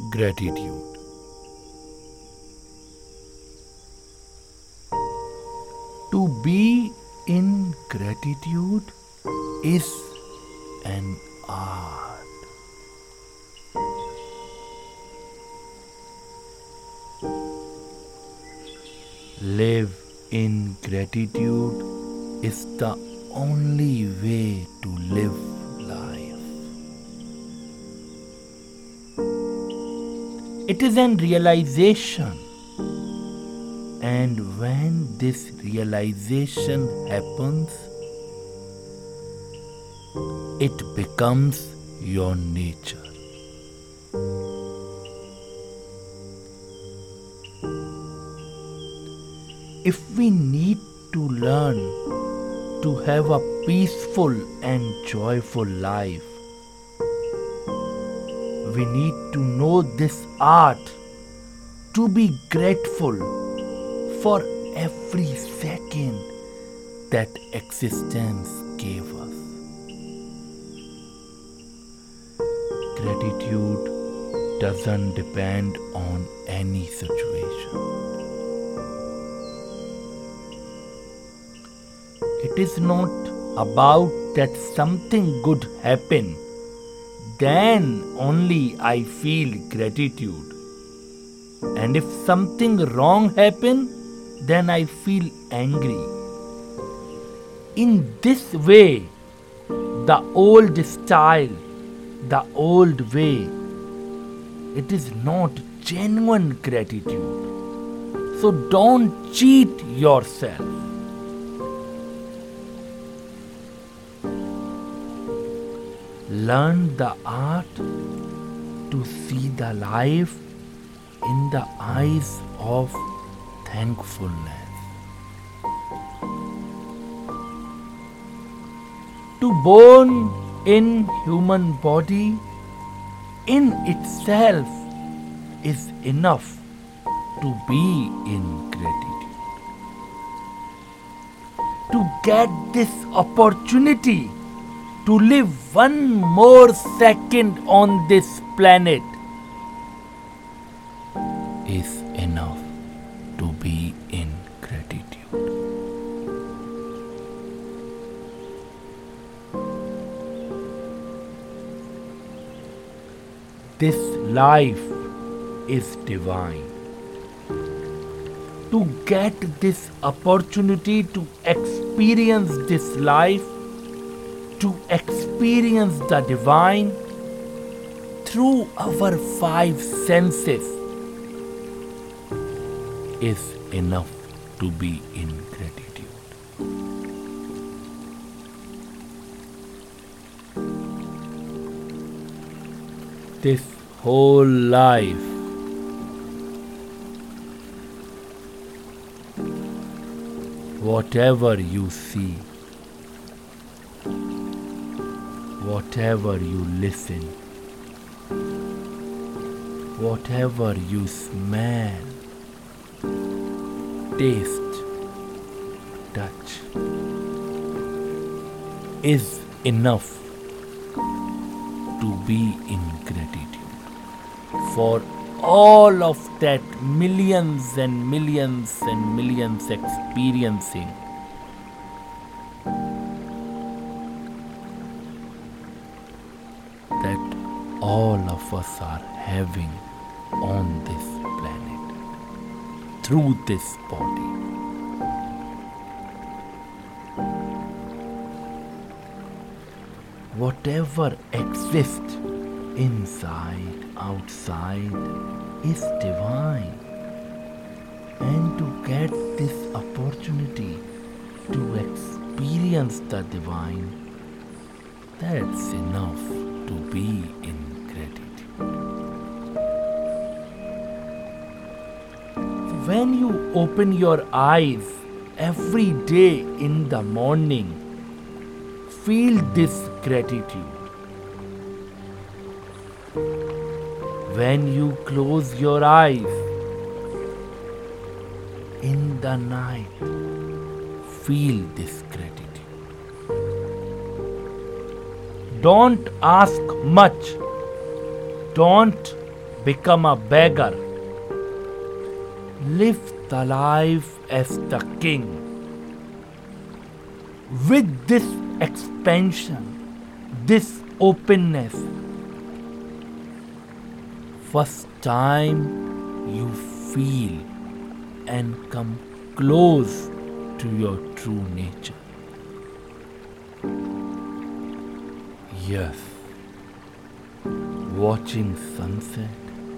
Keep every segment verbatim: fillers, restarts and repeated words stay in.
Gratitude. To be in gratitude is an art. Live in gratitude is the only way to live life. It is an realization, and when this realization happens, it becomes your nature. If we need to learn to have a peaceful and joyful life, we need to know this art, to be grateful for every second that existence gave us. Gratitude doesn't depend on any situation. It is not about that something good happen, then only I feel gratitude. And if something wrong happen, then I feel angry. In this way, the old style, the old way, it is not genuine gratitude. So don't cheat yourself. Learn the art to see the life in the eyes of thankfulness. To born in human body in itself is enough to be in gratitude. To get this opportunity to live one more second on this planet is enough to be in gratitude. This life is divine. To get this opportunity to experience this life, to experience the divine through our five senses is enough to be in gratitude. This whole life whatever you see, whatever you listen, whatever you smell, taste, touch, is enough to be in gratitude for all of that millions and millions and millions experiencing. That all of us are having on this planet through this body. Whatever exists inside, outside is divine. And to get this opportunity to experience the divine, that's enough to be in gratitude. When you open your eyes every day in the morning, feel this gratitude. When you close your eyes in the night, feel this gratitude. Don't ask much. Don't become a beggar. Live the life as the king. With this expansion, this openness, first time you feel and come close to your true nature. Yes, watching sunset,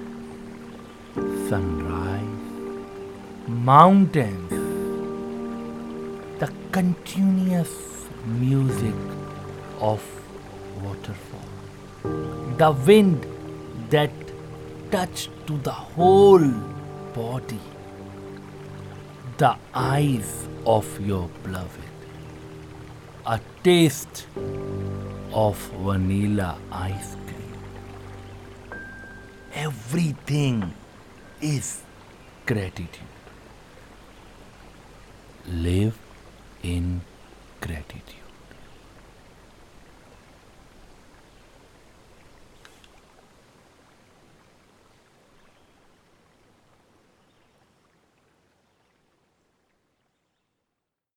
sunrise, mountains, the continuous music of waterfall, the wind that touched to the whole body, the eyes of your beloved, a taste of vanilla ice cream. Everything is gratitude. Live in gratitude.